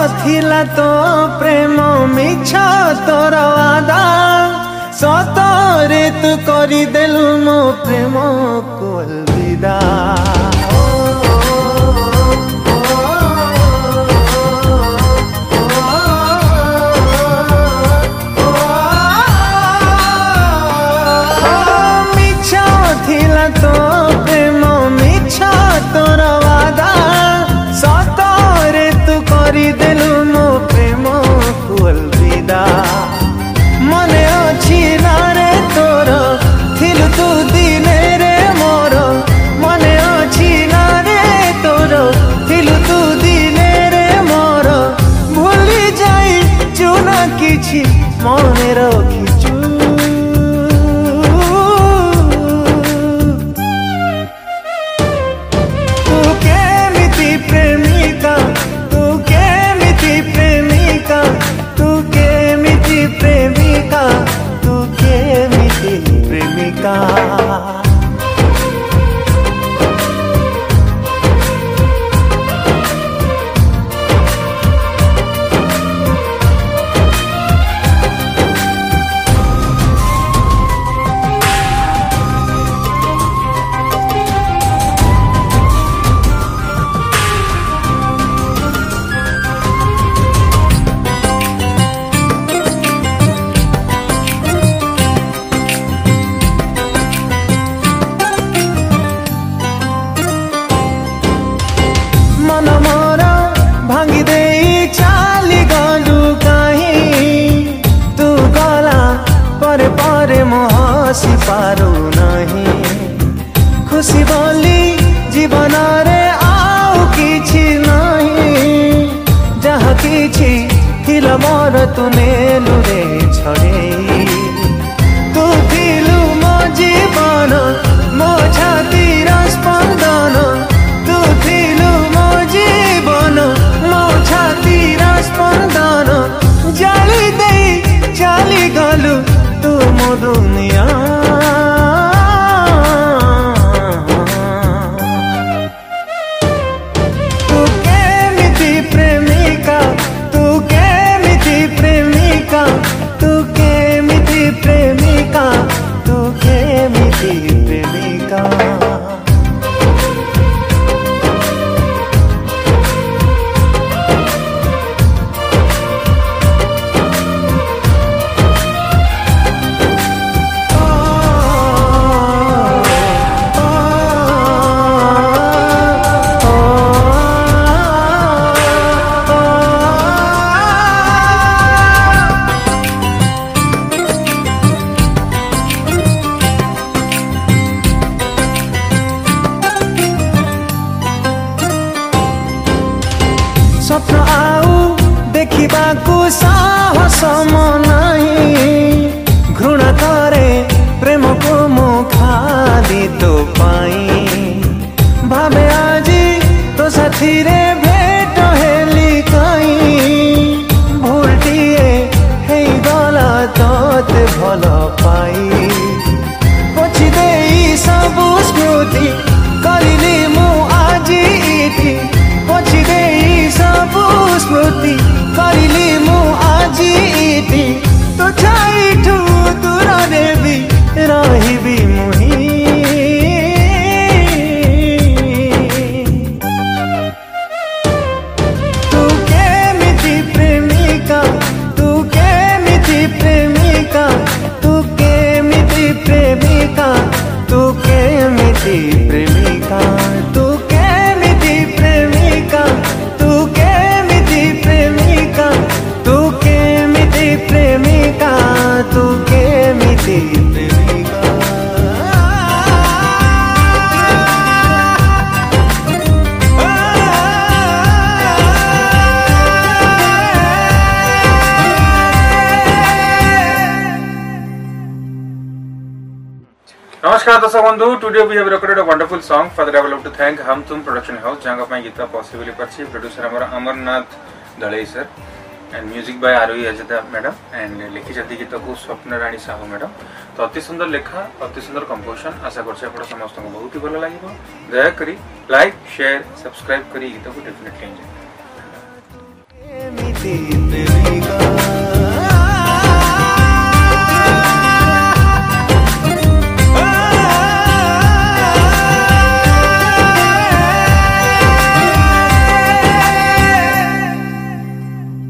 थिला तो प्रेम मिछ तोर वादा सतरे तू करी देलु मो प्रेम को अलविदा मने रखिचु तू केमिति प्रेमिका तू केमिति प्रेमिका तू केमिति प्रेमिका तू केमिति प्रेमिका हसी पारू नहीं खुशी बोली जीवन रे आउ किछि नहीं जहाँ किछि थिल मोर तू नेलु रे छड़े तू थिलु मो जीवन मो छातीर स्पंदन तू थिलु मो जीवन मो छातीर स्पंदन जाली दे चली गलु तू मो दुनिया तू केमिति प्रेमिका तू केमिति प्रेमिका तू केमिति प्रेमिका तू केमिति प्रेमिका स्वप्न आउ देखा साहस नहीं घृणा करे प्रेम को मु खाली तो पाई भावे आजी तो साथी रे भेट हेली कहीं भूलटिए हे गला तोते भल पाई पछी दे सबु स्मृति करिली मु आजी इठी पछी दे सबु स्मृति करिली मु आजी इठी तो छाइठू दूर रे भी रहिबी मुही तू केमिति प्रेमिका तू केमिति प्रेमिका तू केमिति प्रेमिका तू केमिति प्रेमिका तू केमिति प्रेमिका तू केमिति प्रेमिका तू केमिति प्रेमिका तू केमिति प्रेमिका नमस्कार दर्शक बंधु today we have recorded a wonderful song for that I would like to thank Hum Tum production house जहां का गीत पॉसिबल परछि प्रोड्यूसर हमर Amarnath Dalai sir and music by Arohi अजता मैडम एंड लिखी जति गीत को स्वप्न रानी साहू मैडम तो अति सुंदर लेखा अति सुंदर कंपोजिशन आशा करछि आपण समस्त को बहुत ही भलो लागिबो दया करी लाइक शेयर सब्सक्राइब करी गीत को डेफिनेटली एंजॉय କେମିତି ପ୍ରେମିକା